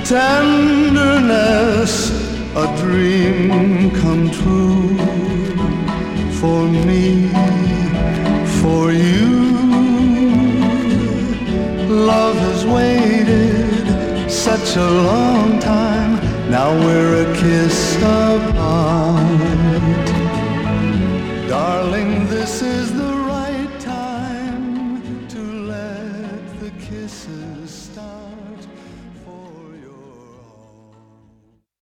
tenderness, a dream come true for me, for you. Love has waited such a long time, now we're a kiss apart. Darling, this is the right time to let the kisses start.